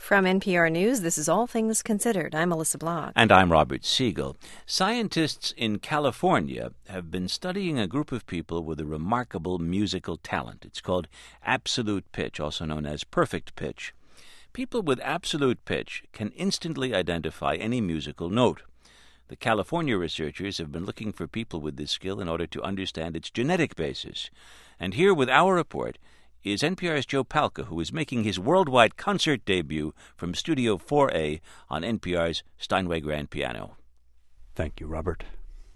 From NPR News, this is All Things Considered. I'm Melissa Block. And I'm Robert Siegel. Scientists in California have been studying a group of people with a remarkable musical talent. It's called absolute pitch, also known as perfect pitch. People with absolute pitch can instantly identify any musical note. The California researchers have been looking for people with this skill in order to understand its genetic basis. And here with our report is NPR's Joe Palca, who is making his worldwide concert debut from Studio 4A on NPR's Steinway Grand Piano. Thank you, Robert.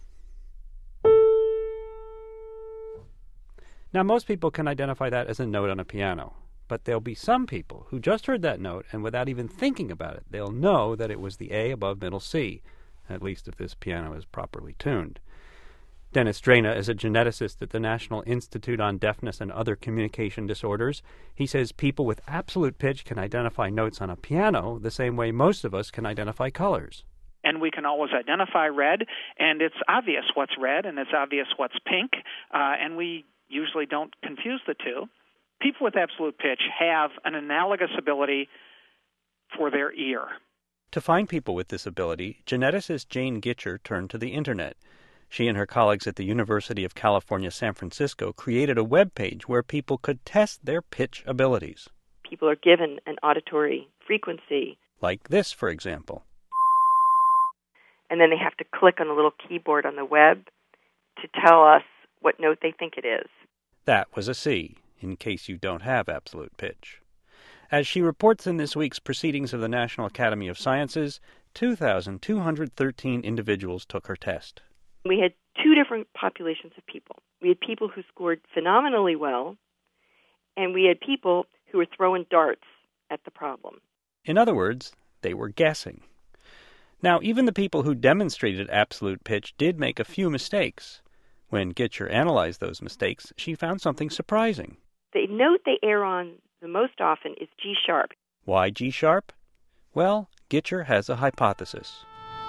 Now, most people can identify that as a note on a piano, but there'll be some people who just heard that note, and without even thinking about it, they'll know that it was the A above middle C, at least if this piano is properly tuned. Dennis Drana is a geneticist at the National Institute on Deafness and Other Communication Disorders. He says people with absolute pitch can identify notes on a piano the same way most of us can identify colors. And we can always identify red, and it's obvious what's red, and it's obvious what's pink, and we usually don't confuse the two. People with absolute pitch have an analogous ability for their ear. To find people with this ability, geneticist Jane Gitcher turned to the Internet. She and her colleagues at the University of California, San Francisco created a web page where people could test their pitch abilities. People are given an auditory frequency. Like this, for example. And then they have to click on a little keyboard on the web to tell us what note they think it is. That was a C, in case you don't have absolute pitch. As she reports in this week's Proceedings of the National Academy of Sciences, 2,213 individuals took her test. We had two different populations of people. We had people who scored phenomenally well, and we had people who were throwing darts at the problem. In other words, they were guessing. Now, even the people who demonstrated absolute pitch did make a few mistakes. When Gitcher analyzed those mistakes, she found something surprising. The note they err on the most often is G sharp. Why G sharp? Well, Gitcher has a hypothesis.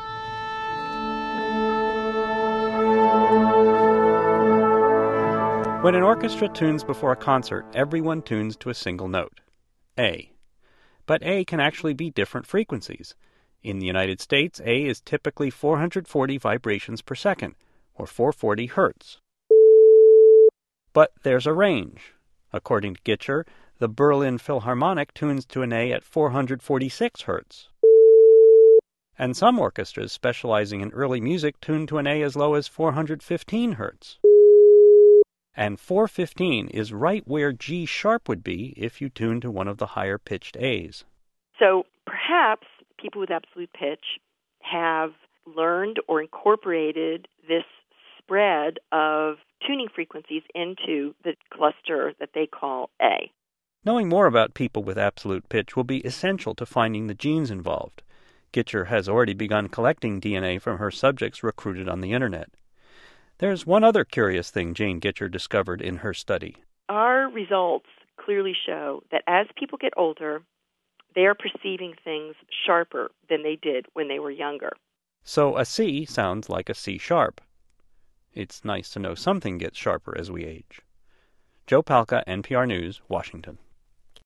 When an orchestra tunes before a concert, everyone tunes to a single note, A. But A can actually be different frequencies. In the United States, A is typically 440 vibrations per second, or 440 hertz. But there's a range. According to Gitcher, the Berlin Philharmonic tunes to an A at 446 hertz. And some orchestras specializing in early music tune to an A as low as 415 hertz. And 415 is right where G sharp would be if you tune to one of the higher-pitched A's. So perhaps people with absolute pitch have learned or incorporated this spread of tuning frequencies into the cluster that they call A. Knowing more about people with absolute pitch will be essential to finding the genes involved. Gitcher has already begun collecting DNA from her subjects recruited on the Internet. There's one other curious thing Jane Gitcher discovered in her study. Our results clearly show that as people get older, they are perceiving things sharper than they did when they were younger. So a C sounds like a C sharp. It's nice to know something gets sharper as we age. Joe Palca, NPR News, Washington.